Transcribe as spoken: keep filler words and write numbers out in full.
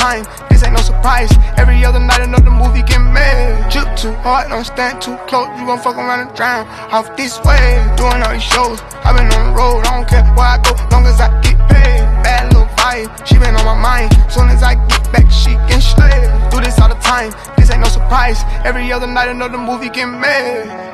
time, this ain't no surprise. Every other night another movie get made. Drip too hard, don't stand too close, you gon' fuck around and drown. Off this way, doing all these shows, I been on the road, I don't care where I go, long as I get paid. Bad little vibe, she been on my mind, soon as I get back she can slay. Do this all the time, this ain't no surprise. Every other night another movie get made.